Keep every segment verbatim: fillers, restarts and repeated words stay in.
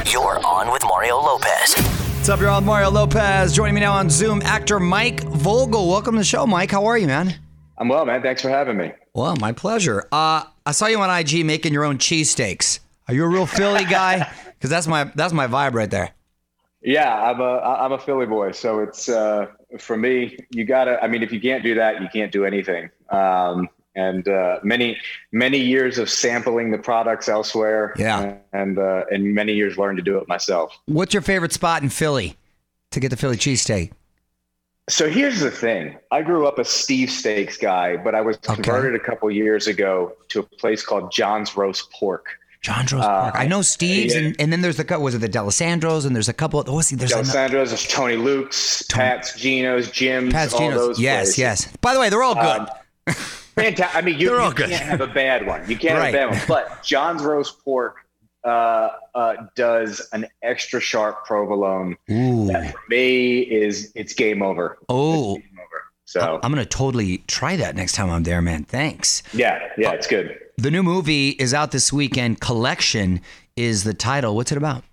You're on with Mario Lopez. What's up, you're on with Mario Lopez. Joining me now on Zoom, actor Mike Vogel. Welcome to the show, Mike. How are you, man? I'm well, man. Thanks for having me. Well, my pleasure. Uh, I saw you on I G making your own cheesesteaks. Are you a real Philly guy? Because that's my that's my vibe right there. Yeah, I'm a I'm a Philly boy, so it's uh, for me. You gotta. I mean, if you can't do that, you can't do anything. Um, and uh, many many years of sampling the products elsewhere. Yeah. And uh, and many years learned to do it myself. What's your favorite spot in Philly to get the Philly cheesesteak? So here's the thing. I grew up a Steve Steaks guy, but I was converted okay. a couple years ago to a place called John's Roast Pork. John's Roast Pork. Uh, I know Steve's, yeah. and, and then there's the was it the D'Alessandro's, and there's a couple. Oh, see, there's D'Alessandro's, there's Tony Luke's, Tony, Pat's, Geno's, Jim's, Pat's, all Geno's. those Yes, places. yes. By the way, they're all good. Um, fantastic. I mean, you, they're all you good. can't have a bad one. You can't right. have a bad one. But John's Roast Pork uh, uh, does an extra sharp provolone. Ooh. That for me is it's game over. Oh. It's game over. So I'm going to totally try that next time I'm there, man. Thanks. Yeah, yeah, it's good. The new movie is out this weekend. Collection is the title. What's it about?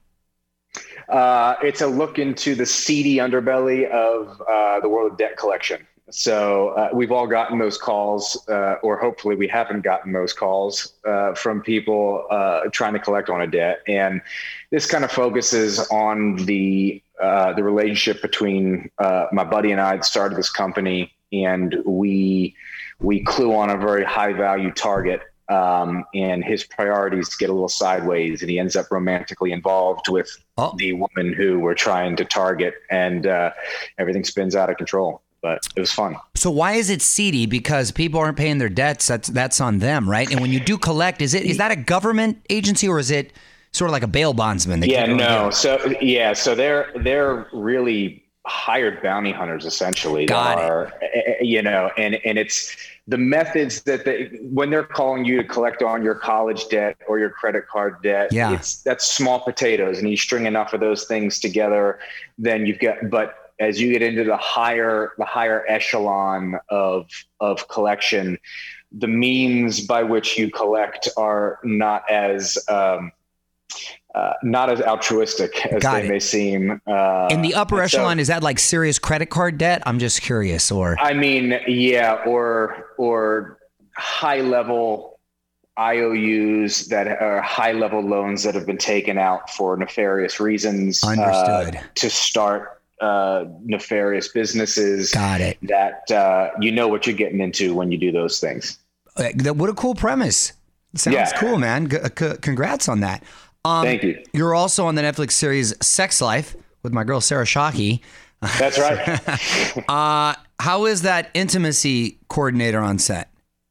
Uh, it's a look into the seedy underbelly of uh, the world of debt collection. So uh, we've all gotten those calls, uh, or hopefully we haven't gotten those calls uh, from people uh, trying to collect on a debt. And this kind of focuses on the uh, the relationship between uh, my buddy and I that started this company, and we we clue on a very high value target. Um, and his priorities get a little sideways, and he ends up romantically involved with oh. the woman who we're trying to target, and uh, everything spins out of control. But it was fun. So why is it seedy? Because people aren't paying their debts. That's that's on them, right? And when you do collect, is it is that a government agency, or is it sort of like a bail bondsman? That yeah, no. So yeah, so they're they're really hired bounty hunters, essentially. Got that are, it. You know, and and it's the methods that they when they're calling you to collect on your college debt or your credit card debt. Yeah, it's that's small potatoes, and you string enough of those things together, then you've got. But as you get into the higher the higher echelon of of collection, the means by which you collect are not as um, uh, not as altruistic as Got they it. may seem. Uh, In the upper echelon, so, is that like serious credit card debt? I'm just curious. Or I mean, yeah, or or high level I O Us that are high level loans that have been taken out for nefarious reasons. Understood. Uh, to start. Uh, nefarious businesses. Got it. That uh, you know what you're getting into when you do those things. Uh, what a cool premise. Sounds yeah. cool, man. C- c- congrats on that. Um, Thank you. You're also on the Netflix series Sex Life with my girl Sarah Shockey. That's right. uh, how is that intimacy coordinator on set?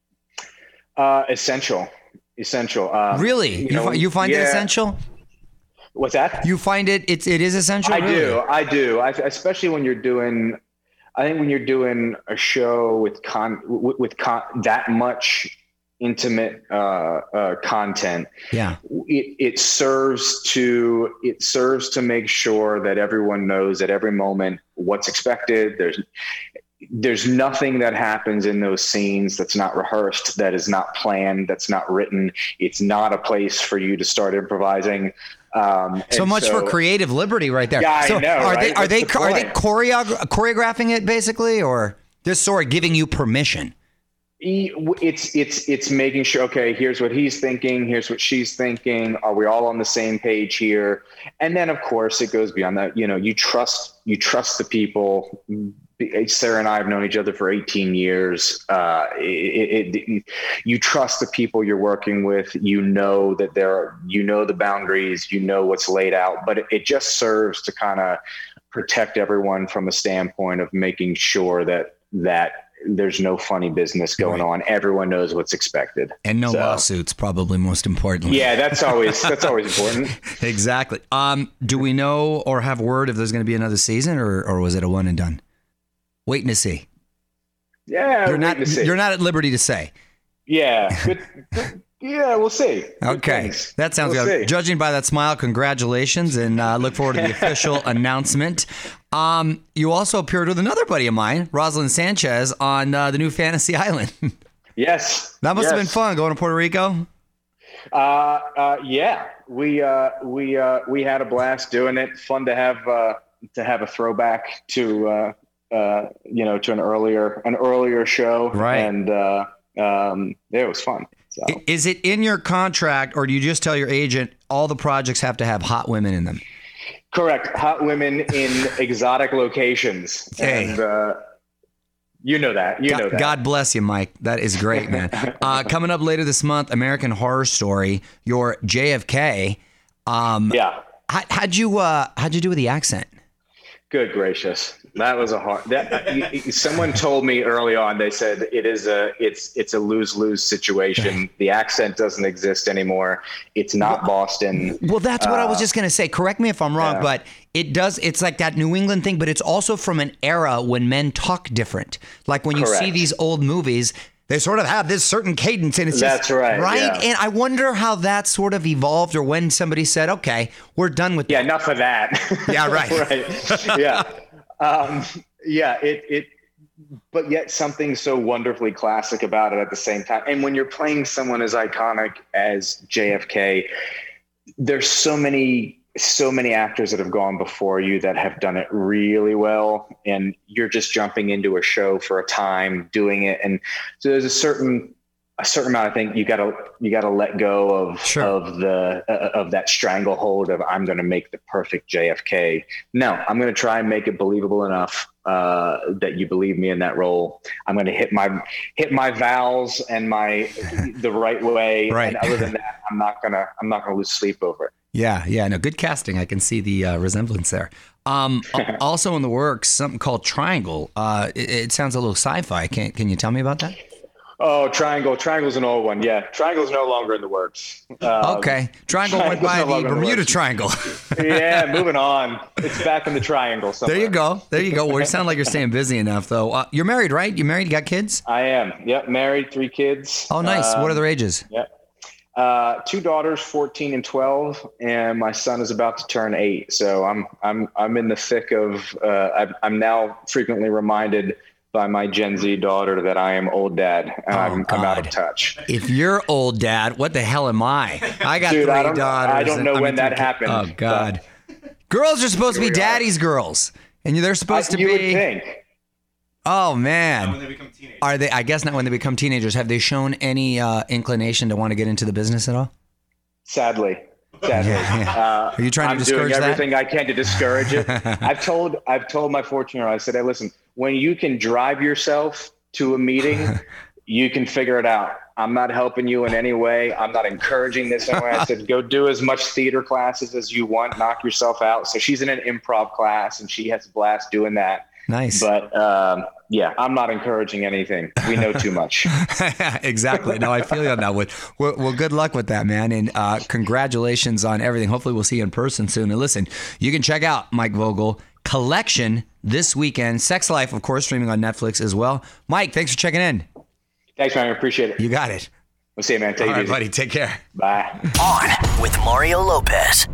Uh, essential. Essential. Um, really? You, you, know, fi- you find yeah. it essential? What's that? You find it, it's, it is essential? I really? do. I do. I, especially when you're doing, I think when you're doing a show with con, with, with con, that much intimate uh, uh, content, yeah, it, it serves to, it serves to make sure that everyone knows at every moment what's expected. There's, there's nothing that happens in those scenes that's not rehearsed, that is not planned, that's not written. It's not a place for you to start improvising. Um, so much so, for creative liberty right there. Yeah, so I know, are right? they, are What's they, the are they point? choreog- choreographing it basically, or just sort of giving you permission? It's, it's, it's making sure, okay, here's what he's thinking. Here's what she's thinking. Are we all on the same page here? And then of course it goes beyond that. You know, you trust, you trust the people. Sarah and I have known each other for eighteen years. Uh, it, it, it, you trust the people you're working with. You know that there are, you know, the boundaries, you know, what's laid out, but it, it just serves to kind of protect everyone from a standpoint of making sure that, that there's no funny business going right. on. Everyone knows what's expected. And no so, lawsuits, probably most importantly. Yeah, that's always, that's always important. Exactly. Um, do we know or have word if there's going to be another season, or, or was it a one and done? Waiting to see. Yeah, you're not. to see. You're not at liberty to say. Yeah, good, good, yeah, we'll see. Good okay, things. that sounds we'll good. See. Judging by that smile, congratulations, and uh, look forward to the official announcement. Um, you also appeared with another buddy of mine, Rosalind Sanchez, on uh, the new Fantasy Island. Yes, that must yes. have been fun going to Puerto Rico. Uh, uh, yeah, we uh, we uh, we had a blast doing it. Fun to have uh, to have a throwback to uh, uh, you know to an earlier an earlier show, right? And uh, um, yeah, it was fun. So. Is it in your contract, or do you just tell your agent all the projects have to have hot women in them? Correct, hot women in exotic locations, hey. and uh, you know that. You God, know that. God bless you, Mike. That is great, man. uh, coming up later this month, American Horror Story. Your J F K. Um, yeah. How, how'd you uh, How'd you do with the accent? Good gracious, that was a hard. That, someone told me early on. They said it is a it's it's a lose lose situation. The accent doesn't exist anymore. It's not Boston. Well, that's what uh, I was just gonna say. Correct me if I'm wrong, yeah. but it does. It's like that New England thing, but it's also from an era when men talk different. Like when you Correct. see these old movies, they sort of have this certain cadence, and it's that's just, right, right. Yeah. And I wonder how that sort of evolved, or when somebody said, "Okay, we're done with." Yeah, that. enough of that. Yeah, right. right. Yeah, um, yeah. It it, but yet something so wonderfully classic about it at the same time. And when you're playing someone as iconic as J F K, there's so many. so many actors that have gone before you that have done it really well, and you're just jumping into a show for a time doing it. And so there's a certain, a certain amount, I think you gotta, you gotta let go of, sure. of the, uh, of that stranglehold of I'm going to make the perfect J F K. No, I'm going to try and make it believable enough uh, that you believe me in that role. I'm going to hit my, hit my vowels and my, the right way. Right. And other than that, I'm not going to, I'm not going to lose sleep over it. Yeah, yeah, no, good casting. I can see the uh, resemblance there. Um, also in the works, something called Triangle. Uh, it, it sounds a little sci-fi. Can Can you tell me about that? Oh, Triangle. Triangle's an old one. Yeah, Triangle's no longer in the works. Um, okay, Triangle went by no the Bermuda the Triangle. Yeah, moving on. It's back in the Triangle somewhere. There you go. There you go. Well, you sound like you're staying busy enough, though. Uh, you're married, right? You married? You got kids? I am. Yep, married, three kids. Oh, nice. Um, what are their ages? Yep. Uh, two daughters, fourteen and twelve, and my son is about to turn eight. So I'm I'm I'm in the thick of. Uh, I'm, I'm now frequently reminded by my Gen Z daughter that I am old dad, and oh, I'm, I'm out of touch. If you're old dad, what the hell am I? I got Dude, three I don't, daughters. I don't know and, when I mean, that happened. Oh God, girls are supposed to be daddy's girls, and they're supposed I, to you be. Would think. Oh man, not when they become teenagers. Are they? I guess not when they become teenagers. Have they shown any uh, inclination to want to get into the business at all? Sadly, sadly. Uh, Are you trying I'm to discourage doing that? everything I can to discourage it. I've told I've told my fourteen-year-old. I said, "Hey, listen. When you can drive yourself to a meeting, you can figure it out. I'm not helping you in any way. I'm not encouraging this anyway." I said, "Go do as much theater classes as you want. Knock yourself out." So she's in an improv class, and she has a blast doing that. Nice. But um, yeah, I'm not encouraging anything. We know too much. Exactly. No, I feel you on that one. Well, well, good luck with that, man. And uh, congratulations on everything. Hopefully we'll see you in person soon. And listen, you can check out Mike Vogel Collection this weekend. Sex Life, of course, streaming on Netflix as well. Mike, thanks for checking in. Thanks, man. I appreciate it. You got it. We'll see you, man. Take All it right, easy. buddy. Take care. Bye. On with Mario Lopez.